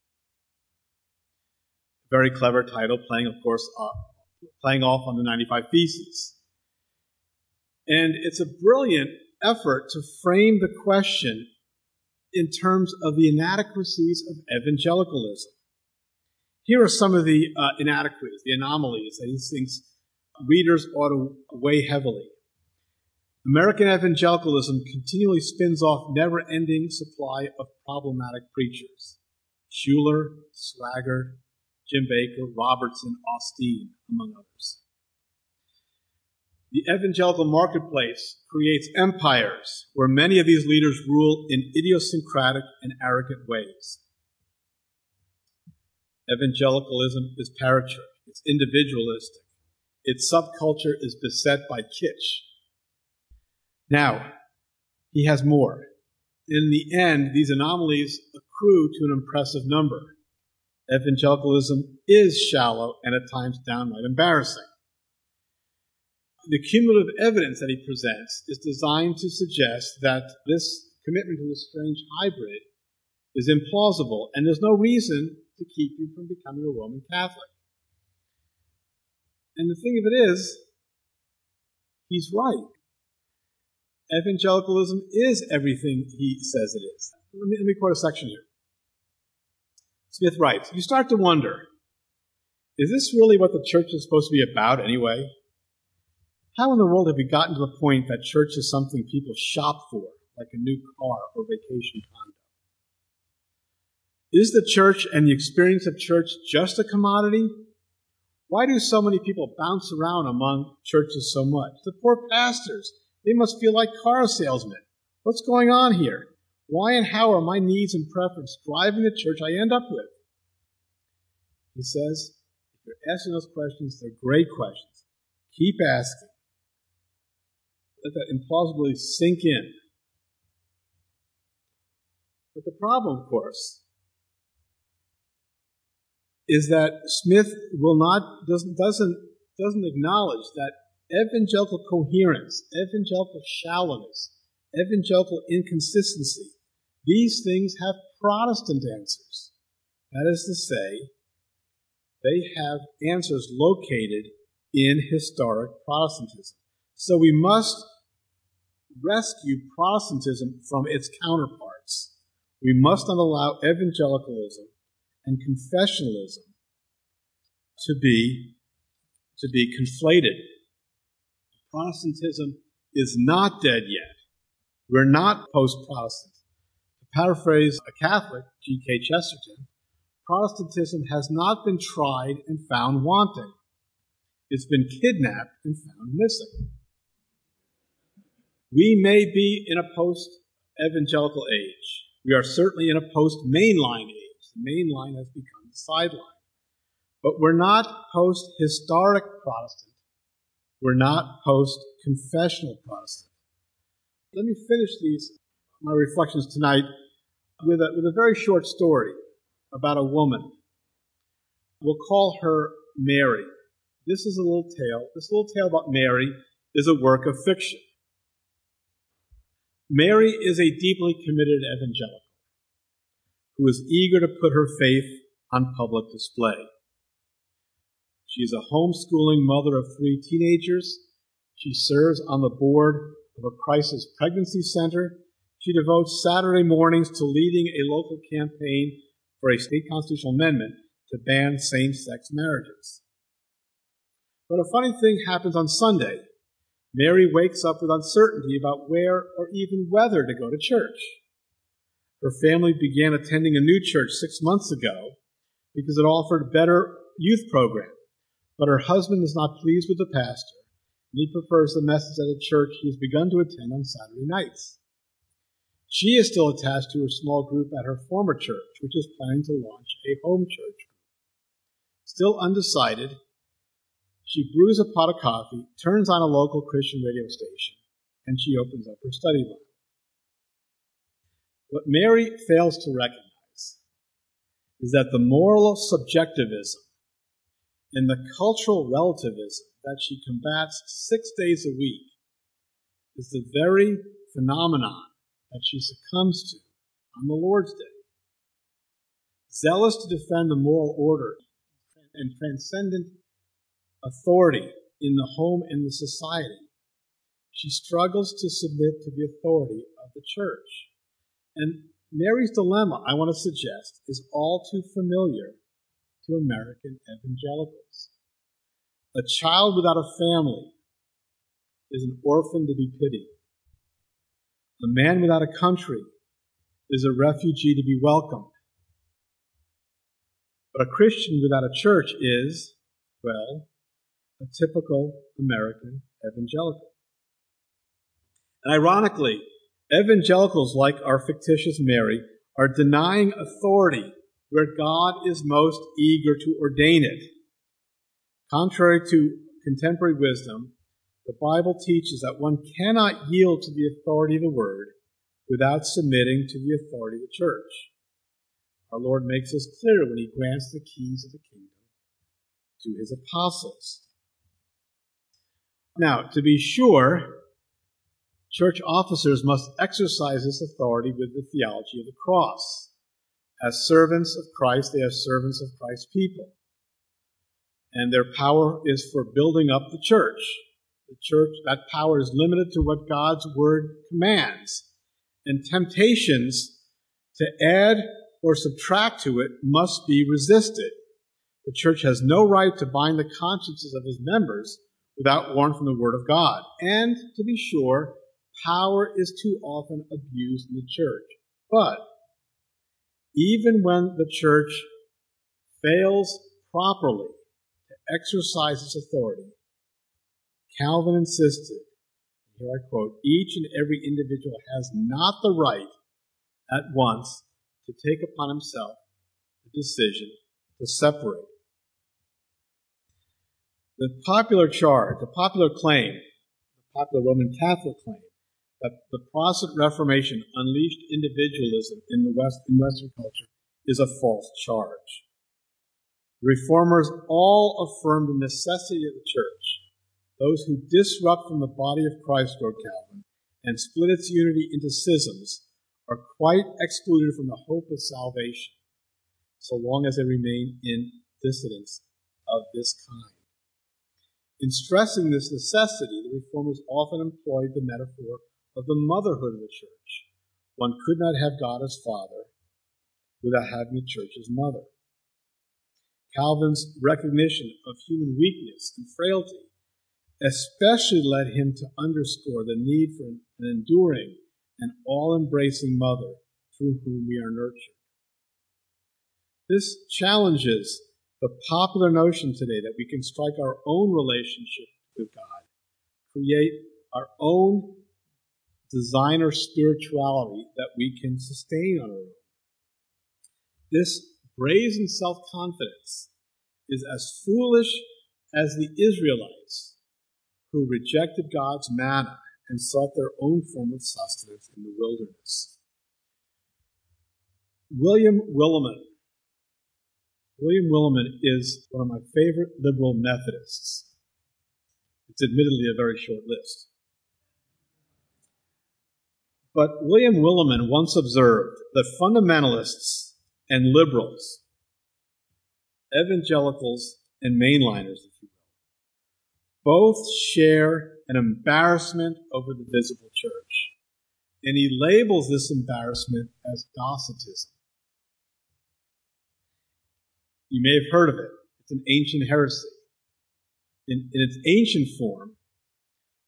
Very clever title, playing off on the 95 Theses. And it's a brilliant effort to frame the question in terms of the inadequacies of evangelicalism. Here are some of the inadequacies, the anomalies that he thinks readers ought to weigh heavily. American evangelicalism continually spins off never-ending supply of problematic preachers: Schuller, Swaggart, Jim Baker, Robertson, Austin, among others. The evangelical marketplace creates empires where many of these leaders rule in idiosyncratic and arrogant ways. Evangelicalism is parachurch. It's individualistic. Its subculture is beset by kitsch. Now, he has more. In the end, these anomalies accrue to an impressive number. Evangelicalism is shallow and at times downright embarrassing. The cumulative evidence that he presents is designed to suggest that this commitment to this strange hybrid is implausible, and there's no reason to keep you from becoming a Roman Catholic. And the thing of it is, he's right. Evangelicalism is everything he says it is. Let me quote a section here. Smith writes, "You start to wonder, is this really what the church is supposed to be about anyway? How in the world have we gotten to the point that church is something people shop for, like a new car or vacation condo? Is the church and the experience of church just a commodity? Why do so many people bounce around among churches so much? The poor pastors, they must feel like car salesmen. What's going on here? Why and how are my needs and preferences driving the church I end up with?" He says, if you're asking those questions, they're great questions. Keep asking. Let that implausibly sink in. But the problem, of course, is that Smith doesn't acknowledge that evangelical coherence, evangelical shallowness, evangelical inconsistency, these things have Protestant answers. That is to say, they have answers located in historic Protestantism. So we must rescue Protestantism from its counterparts. We must not allow evangelicalism and confessionalism to be conflated. Protestantism is not dead yet. We're not post-Protestant. To paraphrase a Catholic, G.K. Chesterton, Protestantism has not been tried and found wanting. It's been kidnapped and found missing. We may be in a post-evangelical age. We are certainly in a post-mainline age. The mainline has become the sideline. But we're not post-historic Protestant. We're not post-confessional Protestant. Let me finish my reflections tonight with a very short story about a woman. We'll call her Mary. This little tale about Mary is a work of fiction. Mary is a deeply committed evangelical who is eager to put her faith on public display. She is a homeschooling mother of 3 teenagers. She serves on the board of a crisis pregnancy center. She devotes Saturday mornings to leading a local campaign for a state constitutional amendment to ban same-sex marriages. But a funny thing happens on Sunday. Mary wakes up with uncertainty about where or even whether to go to church. Her family began attending a new church 6 months ago because it offered a better youth program. But her husband is not pleased with the pastor, and he prefers the message at a church he has begun to attend on Saturday nights. She is still attached to her small group at her former church, which is planning to launch a home church. Still undecided, she brews a pot of coffee, turns on a local Christian radio station, and she opens up her study Bible. What Mary fails to recognize is that the moral subjectivism and the cultural relativism that she combats 6 days a week is the very phenomenon that she succumbs to on the Lord's Day. Zealous to defend the moral order and transcendent authority in the home and the society, she struggles to submit to the authority of the church. And Mary's dilemma, I want to suggest, is all too familiar to American evangelicals. A child without a family is an orphan to be pitied. A man without a country is a refugee to be welcomed. But a Christian without a church is, well, a typical American evangelical. And ironically, evangelicals like our fictitious Mary are denying authority where God is most eager to ordain it. Contrary to contemporary wisdom, the Bible teaches that one cannot yield to the authority of the Word without submitting to the authority of the church. Our Lord makes this clear when He grants the keys of the kingdom to His apostles. Now, to be sure, church officers must exercise this authority with the theology of the cross. As servants of Christ, they are servants of Christ's people. And their power is for building up the church. The church, that power is limited to what God's word commands. And temptations to add or subtract to it must be resisted. The church has no right to bind the consciences of its members without warrant from the word of God. And, to be sure, power is too often abused in the church. But even when the church fails properly to exercise its authority, Calvin insisted, here I quote, each and every individual has not the right at once to take upon himself the decision to separate. The popular charge, the popular claim, the popular Roman Catholic claim, that the Protestant Reformation unleashed individualism in Western culture is a false charge. The Reformers all affirmed the necessity of the church. Those who disrupt from the body of Christ, wrote Calvin, and split its unity into schisms are quite excluded from the hope of salvation, so long as they remain in dissidence of this kind. In stressing this necessity, the Reformers often employed the metaphor of the motherhood of the church. One could not have God as Father without having the church as mother. Calvin's recognition of human weakness and frailty especially led him to underscore the need for an enduring and all-embracing mother through whom we are nurtured. This challenges the popular notion today that we can strike our own relationship with God, create our own designer spirituality that we can sustain on our own. This brazen self-confidence is as foolish as the Israelites who rejected God's manna and sought their own form of sustenance in the wilderness. William Willimon is one of my favorite liberal Methodists. It's admittedly a very short list. But William Willimon once observed that fundamentalists and liberals, evangelicals and mainliners, if you will, both share an embarrassment over the visible church. And he labels this embarrassment as Docetism. You may have heard of it. It's an ancient heresy. In its ancient form,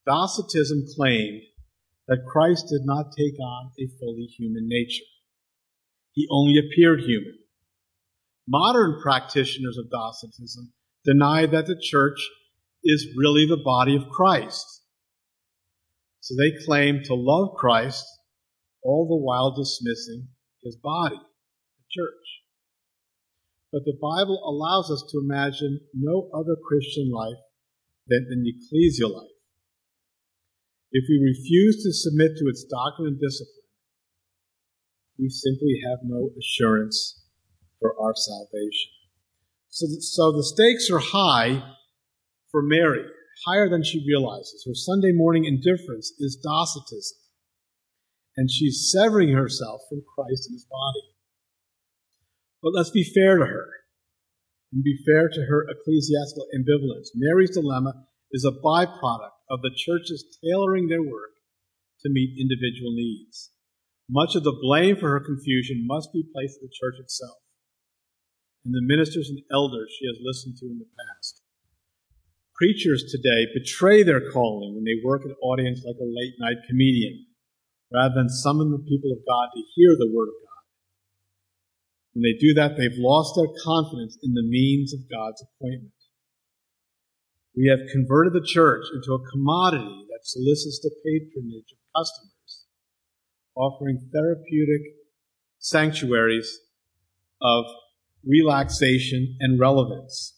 Docetism claimed that Christ did not take on a fully human nature. He only appeared human. Modern practitioners of Docetism deny that the church is really the body of Christ. So they claim to love Christ, all the while dismissing his body, the church. But the Bible allows us to imagine no other Christian life than an ecclesial life. If we refuse to submit to its doctrine and discipline, we simply have no assurance for our salvation. So the stakes are high for Mary, higher than she realizes. Her Sunday morning indifference is Docetism, and she's severing herself from Christ and his body. But let's be fair to her, and be fair to her ecclesiastical ambivalence. Mary's dilemma is a byproduct of the churches tailoring their work to meet individual needs. Much of the blame for her confusion must be placed on the church itself and the ministers and elders she has listened to in the past. Preachers today betray their calling when they work an audience like a late-night comedian, rather than summon the people of God to hear the word of God. When they do that, they've lost their confidence in the means of God's appointment. We have converted the church into a commodity that solicits the patronage of customers, offering therapeutic sanctuaries of relaxation and relevance.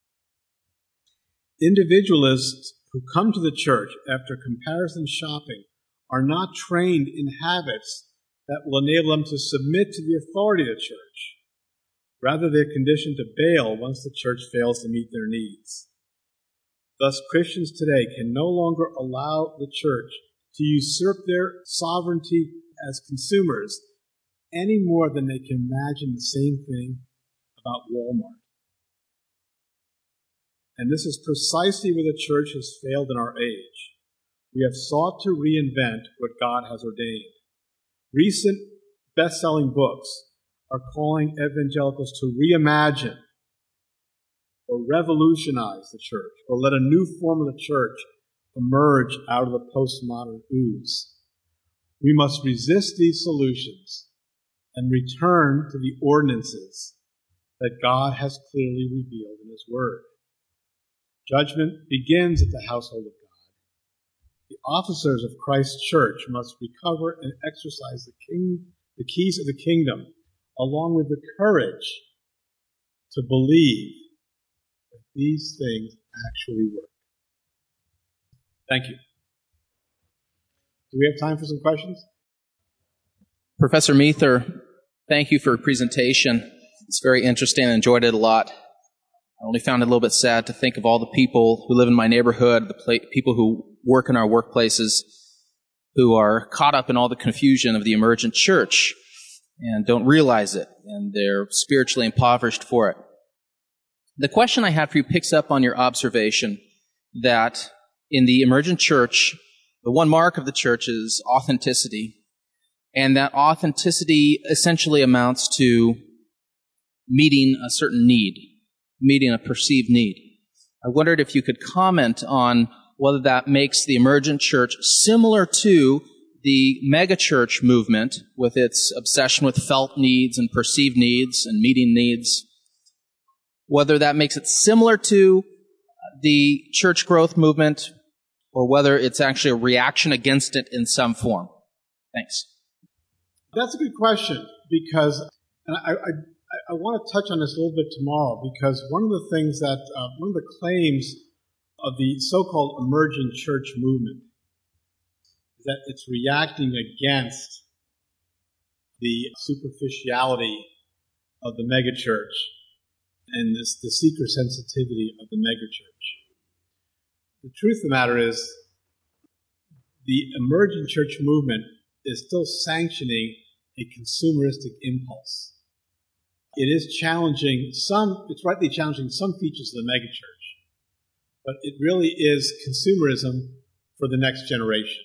Individualists who come to the church after comparison shopping are not trained in habits that will enable them to submit to the authority of the church. Rather, they're conditioned to bail once the church fails to meet their needs. Thus, Christians today can no longer allow the church to usurp their sovereignty as consumers any more than they can imagine the same thing about Walmart. And this is precisely where the church has failed in our age. We have sought to reinvent what God has ordained. Recent best-selling books are calling evangelicals to reimagine or revolutionize the church, or let a new form of the church emerge out of the postmodern ooze. We must resist these solutions and return to the ordinances that God has clearly revealed in his word. Judgment begins at the household of God. The officers of Christ's church must recover and exercise the keys of the kingdom, along with the courage to believe that these things actually work. Thank you. Do we have time for some questions? Professor Mather, thank you for your presentation. It's very interesting. I enjoyed it a lot. I only found it a little bit sad to think of all the people who live in my neighborhood, the people who work in our workplaces, who are caught up in all the confusion of the emergent church and don't realize it, and they're spiritually impoverished for it. The question I have for you picks up on your observation that in the emergent church, the one mark of the church is authenticity, and that authenticity essentially amounts to meeting a certain need, meeting a perceived need. I wondered if you could comment on whether that makes the emergent church similar to the megachurch movement with its obsession with felt needs and perceived needs and meeting needs, whether that makes it similar to the church growth movement or whether it's actually a reaction against it in some form. Thanks. That's a good question because, and I want to touch on this a little bit tomorrow, because one of the things that, one of the claims of the so-called emerging church movement is that it's reacting against the superficiality of the megachurch and the seeker sensitivity of the megachurch. The truth of the matter is, the emerging church movement is still sanctioning a consumeristic impulse. It is challenging it's rightly challenging some features of the megachurch, but it really is consumerism for the next generation.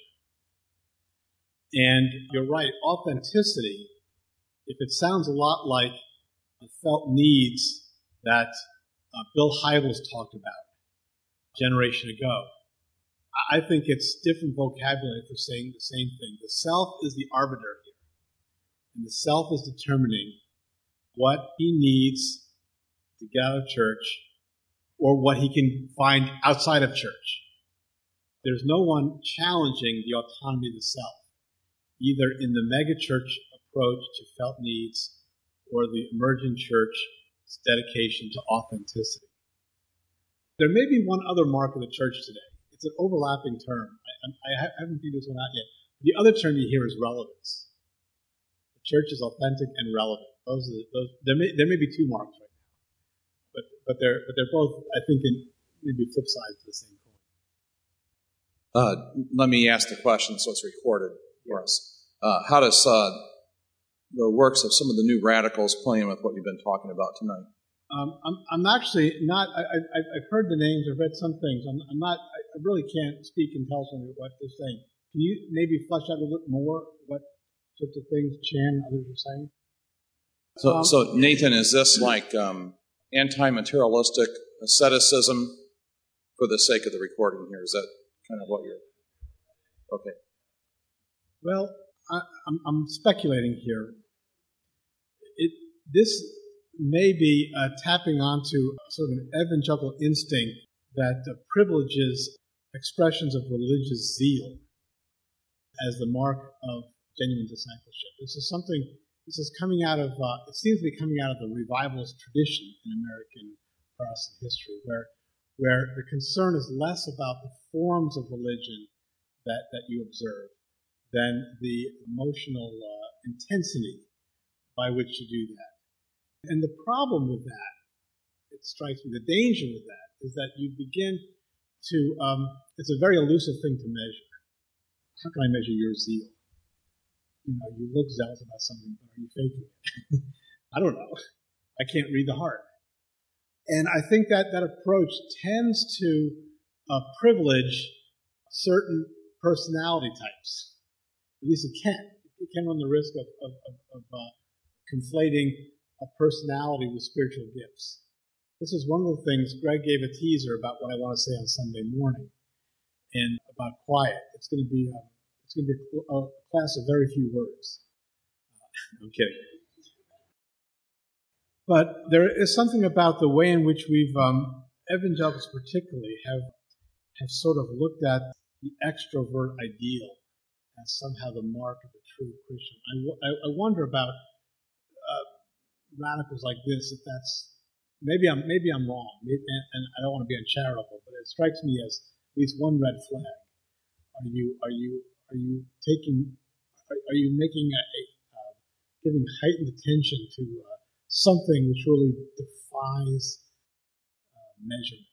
And you're right, authenticity, if it sounds a lot like the felt needs that Bill Hybels talked about a generation ago, I think it's different vocabulary for saying the same thing. The self is the arbiter here. And the self is determining what he needs to get out of church or what he can find outside of church. There's no one challenging the autonomy of the self, either in the megachurch approach to felt needs or the emergent church's dedication to authenticity. There may be one other mark of the church today. It's an overlapping term. I haven't figured this one out yet. The other term you hear is relevance. The church is authentic and relevant. There may be two marks right now, but they're both, I think, in maybe flip sides of the same coin. Let me ask the question so it's recorded for us. How does the works of some of the new radicals play in with what you've been talking about tonight? I'm actually not. I've heard the names. I've read some things. I'm not. I really can't speak and tell somebody what they're saying. Can you maybe flesh out a little bit more what sorts of things Chan and others are saying? So Nathan, is this like anti-materialistic asceticism for the sake of the recording here? Is that kind of what you're... Okay. Well, I'm speculating here. This may be tapping onto sort of an evangelical instinct that privileges expressions of religious zeal as the mark of genuine discipleship. This is coming out of, it seems to be coming out of the revivalist tradition in American Protestant history, where the concern is less about the forms of religion that you observe than the emotional intensity by which you do that. And the problem with that, it strikes me, the danger with that, is that you begin to, it's a very elusive thing to measure. How can I measure your zeal? You look zealous about something, but are you faking it? I don't know. I can't read the heart. And I think that approach tends to privilege certain personality types. At least it can. It can run the risk of conflating a personality with spiritual gifts. This is one of the things. Greg gave a teaser about what I want to say on Sunday morning, and about quiet. It's going to be a class of very few words. I'm kidding. But there is something about the way in which we've, evangelicals particularly, have sort of looked at the extrovert ideal as somehow the mark of a true Christian. I wonder about radicals like this, if that's, maybe I'm wrong, and I don't want to be uncharitable, but it strikes me as at least one red flag. Are you making giving heightened attention to something which really defies measurement?